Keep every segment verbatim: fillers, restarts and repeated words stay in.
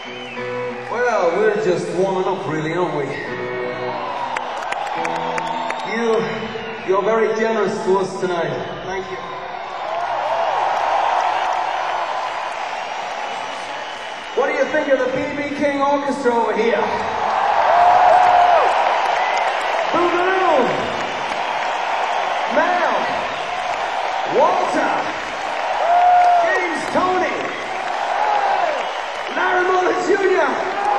Well, we're just warming up, really, aren't we? You, you're very generous to us tonight. Thank you. What do you think of the B B King Orchestra over here? Boogaloo! Mel! Walter! James Tony! Larry Mullen Junior!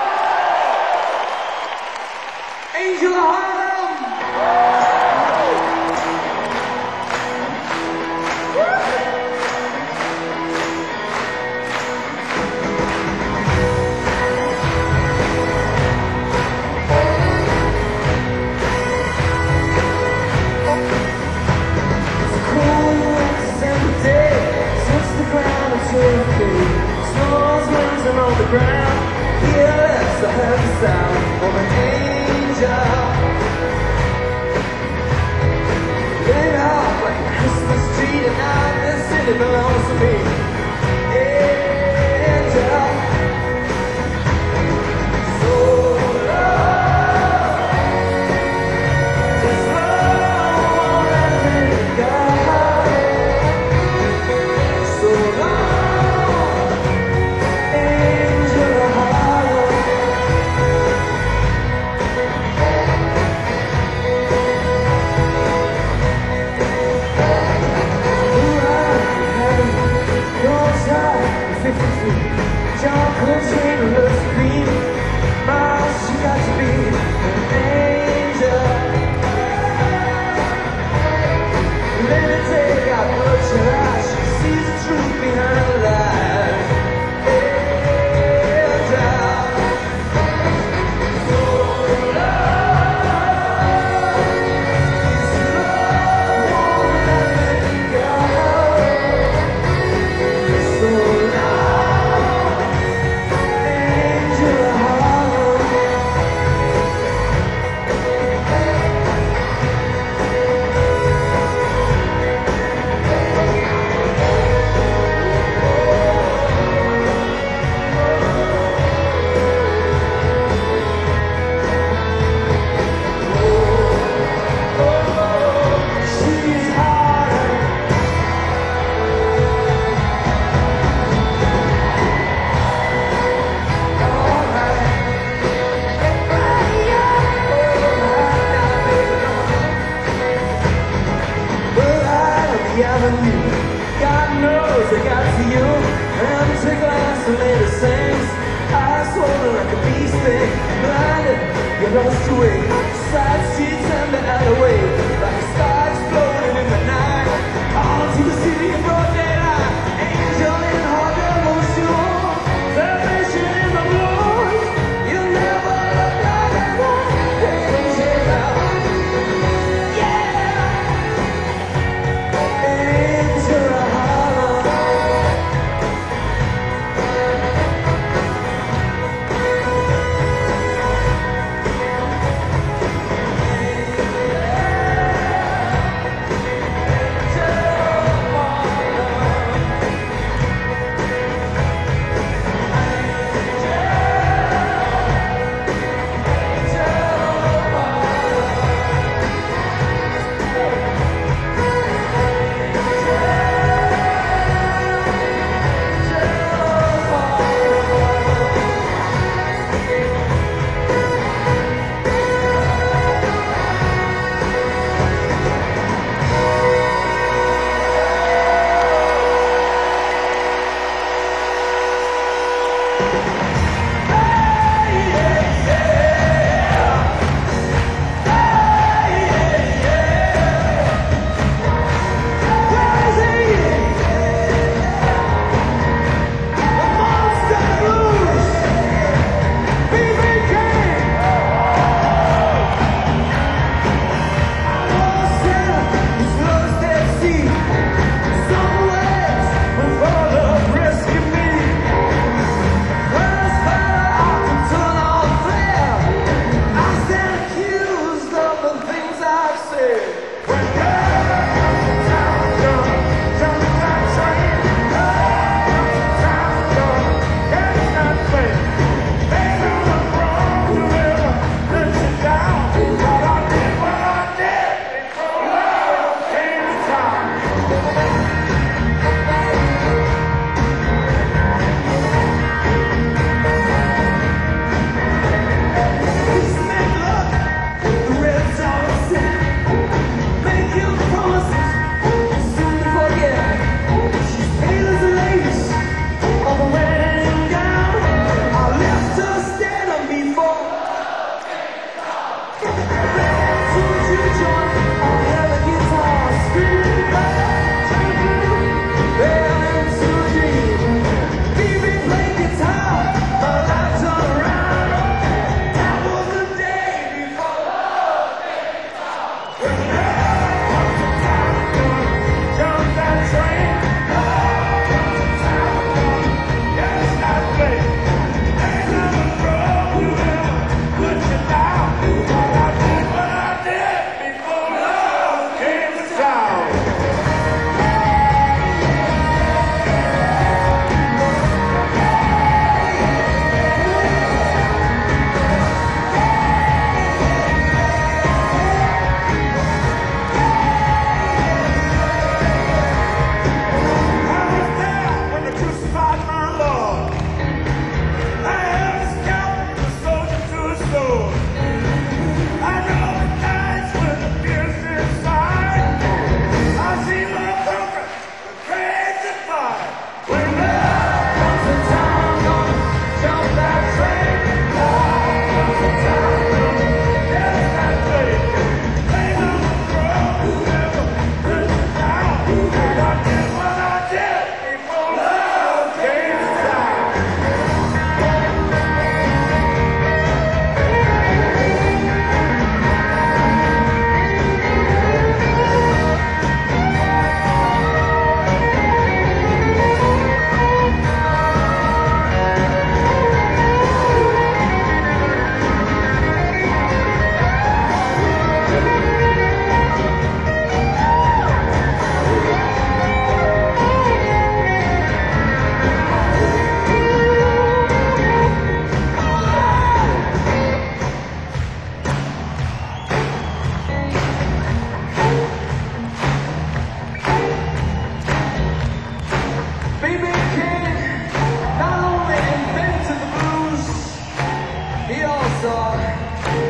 Angel Harlem! On the ground, here lets the heavy sound of an angel. Lit up like a Christmas tree tonight, this city belongs to me. Angel. So love, this love won't let me go. So love. John Coltrane looks green. Miles, she got to be an angel. Let me take out bloodshot eyes. She sees the truth behind the lies. Angel. So love, this love won't let me go. So God knows I got to you, and I took glass and made it sings. I swollen like a bee stick, blinded, you lost your way. Side streets and the alleyway, like a star exploding in the night. All to the city of broad daylight, angel in Harlem ocean, salvation in the blues. You'll never look like an angel.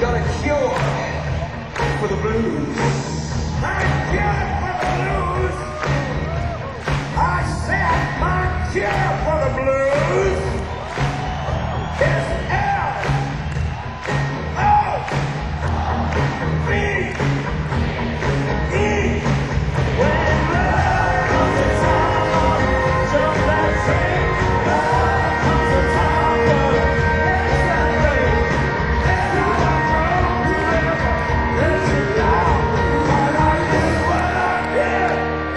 got a cure for the blues. My cure for the blues. I said my cure for the blues is L O V E. When love comes to town, jump that train. Love comes to town, let's celebrate. Everyone knows forever. Let's get down. What I did, what I did.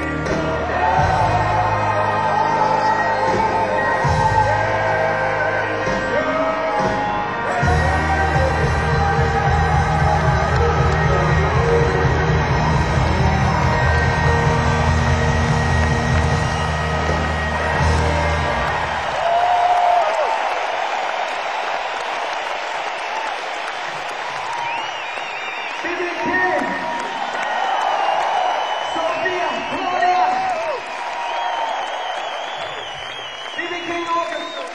B B King, Sophia, Gloria, B B King Orchestra.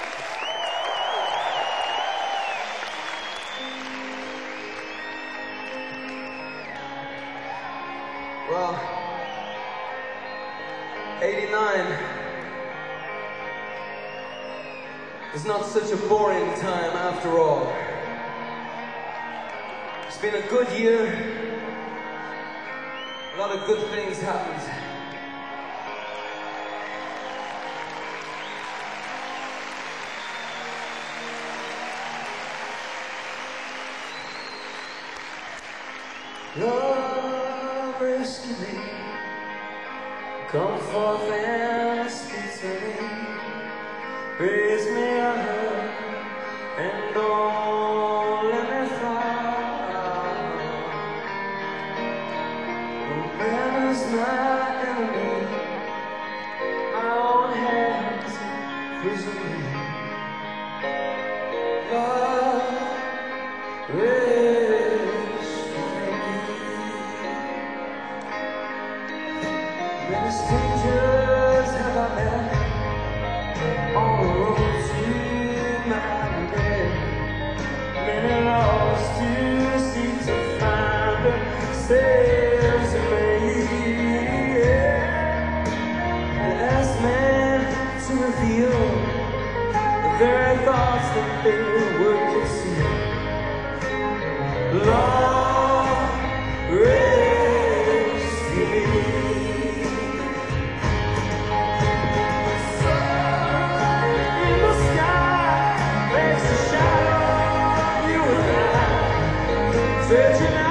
Well, eighty-nine is not such a boring time after all. It's been a good year. A lot of good things happened. Love, rescue me. Come forth and speak to me. Raise me up and don't let me fall. Whoever's my enemy, my own hands prison me. Love, rescue me. Many strangers have I met on the road to my bed. Many lost to seek to find themselves in me. The last man to reveal the very thoughts that they would conceal. Lord, rescue me. Sun in the sky makes a shadow of you and I, searching out.